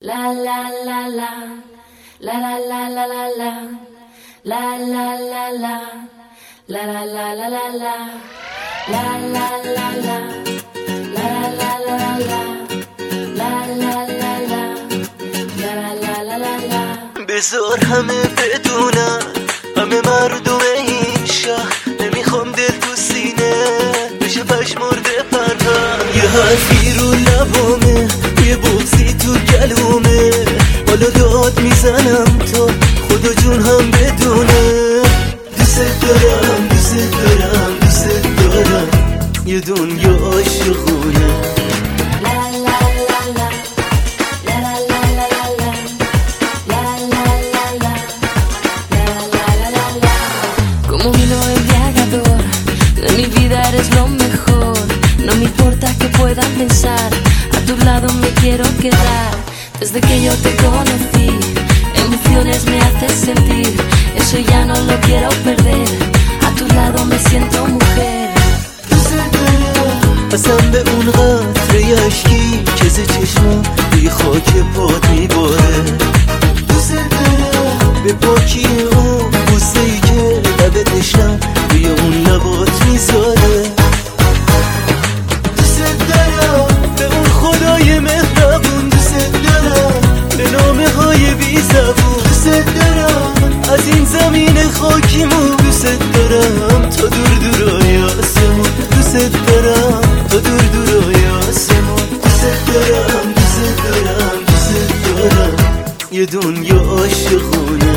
La la la la, la la la la la la, la la la la, la la la la la la, la la la la, la la la la la, la la la la, la la la la la. بذار همه بدونن، همه مردم این شهر، نمیخوام دل تو سینه بشه پشمرده پرهم. یه حرفی رو لبامه، یه بغضی تو گلومه، حالا داد میزنم تا خدا جون هم بدونه. دوست دارم دوست دارم دوست دارم، یه دنیا عاشقونه. Como vino embriagador, de mi vida eres lo mejor. No me importa que puedan pensar, a tu lado me quiero quedar. Desde que yo te conocí, emociones me haces sentir, eso ya no lo quiero perder. A tu lado me siento mujer. قسم به اون قطره اشکی که ز چشمم بی خاک پات میباره. دوست دارم به پاکی اون بوسه ای که لبت نشم روی اون لبات میذاره. دوست دارم به اون خدای مهربون، دوست دارم به نامه های بی زبون، دوست دارم از این زمین خاکیمون، دوست دارم تا دور دورای آسمون، دوست دارم تا دور دورای آسمون. دوست دارم دوست دارم دوست دارم، یه دنیا عاشقونه.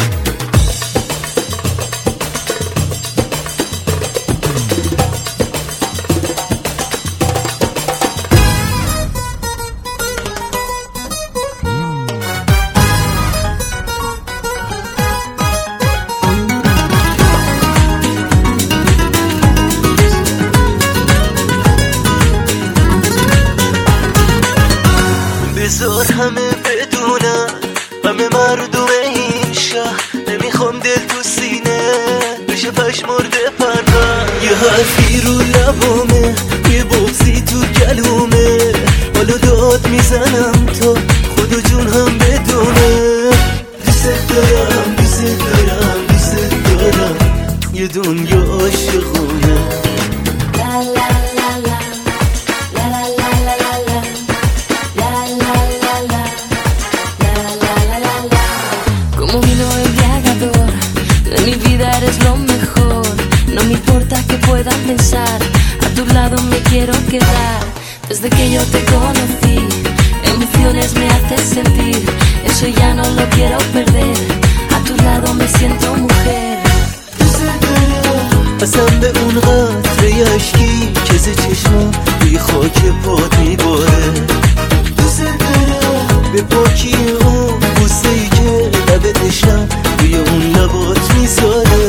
بذار همه بدونن، همه مردم این شهر، نمیخوام دل تو سینه بشه پشمرده پرهم. یه حرفی رو لبامه، یه بغضی تو گلومه، حالا داد میزنم تا خدا جون هم بدونه. دوست دارم دوست دارم دوست دارم، یه دنیا عاشقونه. Como vino embriagador, de mi vida eres lo mejor. No me importa que puedan pensar, a tu lado me quiero quedar. Desde que yo te conocí, emociones me haces sentir, eso ya no lo quiero perder. A tu lado me siento mujer. قسم به اون قطره اشکی که ز چشمم بی خاک پات میباره. دوست دارم به پاکی اون بوسه ای که لبت نشم روی اون لبات میذاره.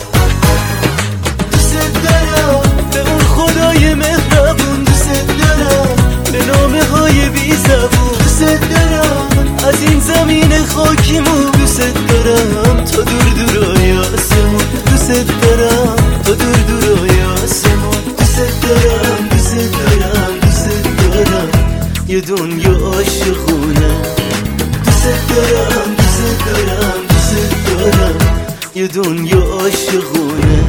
دوست دارم به اون خدای مهربون، دوست دارم به نامه های بی زبون، دوست دارم از این زمین خاکیمون، دوست دارم تا دور دورای آسمون، دوست دارم تا دور دورای آسمون. دوست دارم دوست دارم دوست دارم، یه دنیا عاشقونه. دوست دارم دوست دارم دوست دارم، یه دنیا عاشقونه.